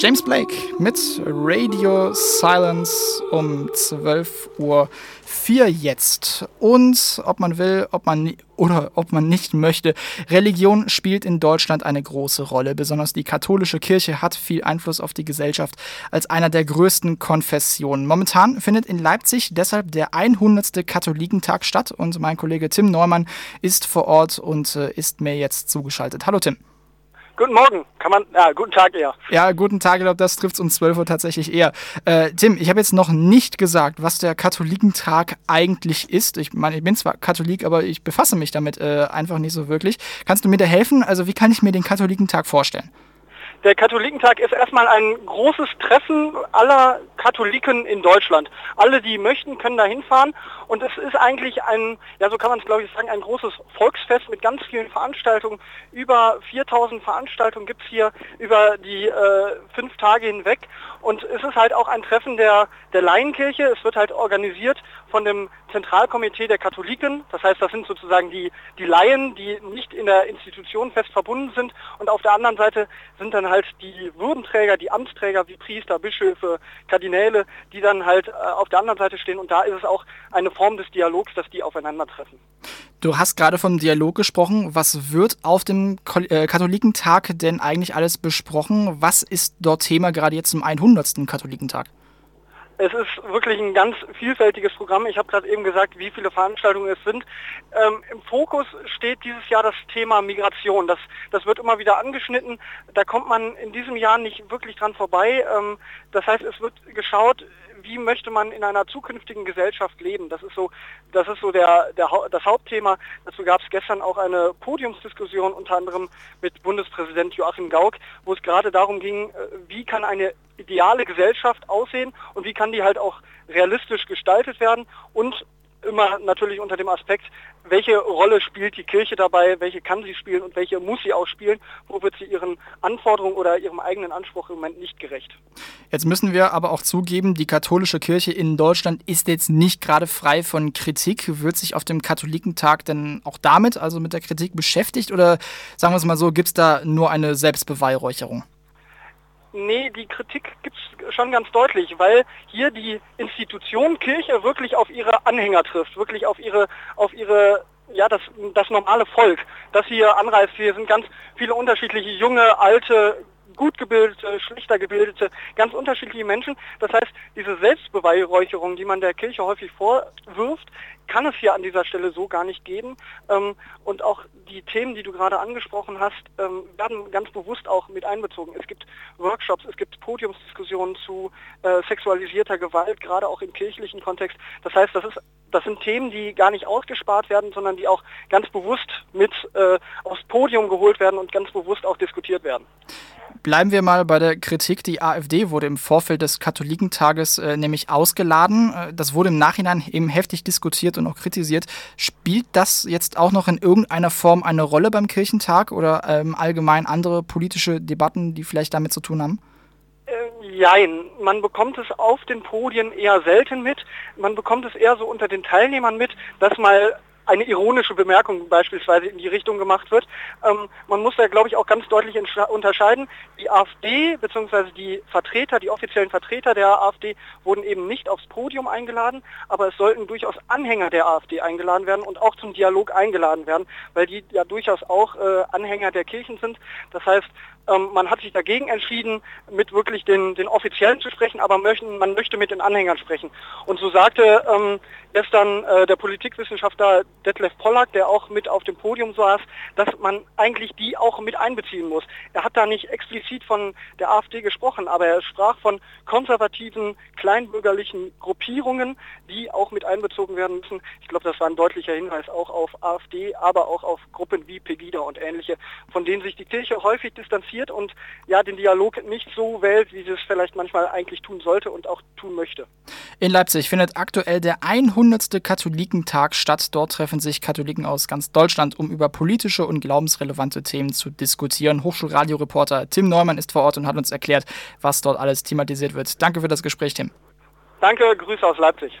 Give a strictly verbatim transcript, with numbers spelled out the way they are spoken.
James Blake mit Radio Silence um zwölf Uhr vier jetzt. Und ob man will, ob man oder ob man nicht möchte, Religion spielt in Deutschland eine große Rolle. Besonders die katholische Kirche hat viel Einfluss auf die Gesellschaft als einer der größten Konfessionen. Momentan findet in Leipzig deshalb der hundertste Katholikentag statt und mein Kollege Tim Neumann ist vor Ort und äh, ist mir jetzt zugeschaltet. Hallo Tim. Guten Morgen, kann man, ja, guten Tag eher. Ja, guten Tag, ich glaube, das trifft es um zwölf Uhr tatsächlich eher. Äh, Tim, ich habe jetzt noch nicht gesagt, was der Katholikentag eigentlich ist. Ich meine, ich bin zwar Katholik, aber ich befasse mich damit äh, einfach nicht so wirklich. Kannst du mir da helfen? Also wie kann ich mir den Katholikentag vorstellen? Der Katholikentag ist erstmal ein großes Treffen aller Katholiken in Deutschland. Alle, die möchten, können da hinfahren. Und es ist eigentlich ein, ja so kann man es glaube ich sagen, ein großes Volksfest mit ganz vielen Veranstaltungen. Über viertausend Veranstaltungen gibt es hier über die äh, fünf Tage hinweg. Und es ist halt auch ein Treffen der, der Laienkirche. Es wird halt organisiert von dem Zentralkomitee der Katholiken. Das heißt, das sind sozusagen die, die Laien, die nicht in der Institution fest verbunden sind. Und auf der anderen Seite sind dann halt die Würdenträger, die Amtsträger wie Priester, Bischöfe, Kardinäle, die dann halt äh, auf der anderen Seite stehen. Und da ist es auch eine Form des Dialogs, dass die aufeinandertreffen. Du hast gerade vom Dialog gesprochen. Was wird auf dem Katholikentag denn eigentlich alles besprochen? Was ist dort Thema gerade jetzt zum hundertsten Katholikentag? Es ist wirklich ein ganz vielfältiges Programm. Ich habe gerade eben gesagt, wie viele Veranstaltungen es sind. Ähm, Im Fokus steht dieses Jahr das Thema Migration. Das, das wird immer wieder angeschnitten. Da kommt man in diesem Jahr nicht wirklich dran vorbei. Ähm, das heißt, es wird geschaut, wie möchte man in einer zukünftigen Gesellschaft leben. Das ist so, das ist so der, der, das Hauptthema. Dazu gab es gestern auch eine Podiumsdiskussion, unter anderem mit Bundespräsident Joachim Gauck, wo es gerade darum ging, wie kann eine ideale Gesellschaft aussehen und wie kann die halt auch realistisch gestaltet werden und immer natürlich unter dem Aspekt, welche Rolle spielt die Kirche dabei, welche kann sie spielen und welche muss sie auch spielen, wo wird sie ihren Anforderungen oder ihrem eigenen Anspruch im Moment nicht gerecht. Jetzt müssen wir aber auch zugeben, die katholische Kirche in Deutschland ist jetzt nicht gerade frei von Kritik. Wird sich auf dem Katholikentag denn auch damit, also mit der Kritik beschäftigt oder sagen wir es mal so, gibt es da nur eine Selbstbeweihräucherung? Nee, die Kritik gibt es schon ganz deutlich, weil hier die Institution Kirche wirklich auf ihre Anhänger trifft, wirklich auf ihre, auf ihre, ja, das, das normale Volk, das hier anreist. Hier sind ganz viele unterschiedliche junge, alte, gut gebildete, schlechter gebildete, ganz unterschiedliche Menschen. Das heißt, diese Selbstbeweihräucherung, die man der Kirche häufig vorwirft, kann es hier an dieser Stelle so gar nicht geben. Und auch die Themen, die du gerade angesprochen hast, werden ganz bewusst auch mit einbezogen. Es gibt Workshops, es gibt Podiumsdiskussionen zu sexualisierter Gewalt, gerade auch im kirchlichen Kontext. Das heißt, das ist Das sind Themen, die gar nicht ausgespart werden, sondern die auch ganz bewusst mit äh, aufs Podium geholt werden und ganz bewusst auch diskutiert werden. Bleiben wir mal bei der Kritik. Die AfD wurde im Vorfeld des Katholikentages äh, nämlich ausgeladen. Äh, das wurde im Nachhinein eben heftig diskutiert und auch kritisiert. Spielt das jetzt auch noch in irgendeiner Form eine Rolle beim Kirchentag oder ähm, allgemein andere politische Debatten, die vielleicht damit zu tun haben? Jein, man bekommt es auf den Podien eher selten mit. Man bekommt es eher so unter den Teilnehmern mit, dass mal eine ironische Bemerkung beispielsweise in die Richtung gemacht wird. Ähm, man muss da, glaube ich, auch ganz deutlich unterscheiden. Die AfD bzw. die Vertreter, die offiziellen Vertreter der AfD wurden eben nicht aufs Podium eingeladen, aber es sollten durchaus Anhänger der AfD eingeladen werden und auch zum Dialog eingeladen werden, weil die ja durchaus auch äh, Anhänger der Kirchen sind. Das heißt, ähm, man hat sich dagegen entschieden, mit wirklich den, den Offiziellen zu sprechen, aber möchten, man möchte mit den Anhängern sprechen. Und so sagte ähm, gestern äh, der Politikwissenschaftler Detlef Pollack, der auch mit auf dem Podium saß, dass man eigentlich die auch mit einbeziehen muss. Er hat da nicht explizit von der AfD gesprochen, aber er sprach von konservativen, kleinbürgerlichen Gruppierungen, die auch mit einbezogen werden müssen. Ich glaube, das war ein deutlicher Hinweis auch auf AfD, aber auch auf Gruppen wie Pegida und ähnliche, von denen sich die Kirche häufig distanziert und ja den Dialog nicht so wählt, wie sie es vielleicht manchmal eigentlich tun sollte und auch tun möchte. In Leipzig findet aktuell der hundertste Katholikentag statt. Dort treffen sich Katholiken aus ganz Deutschland, um über politische und glaubensrelevante Themen zu diskutieren. Hochschulradioreporter Tim Neumann ist vor Ort und hat uns erklärt, was dort alles thematisiert wird. Danke für das Gespräch, Tim. Danke, Grüße aus Leipzig.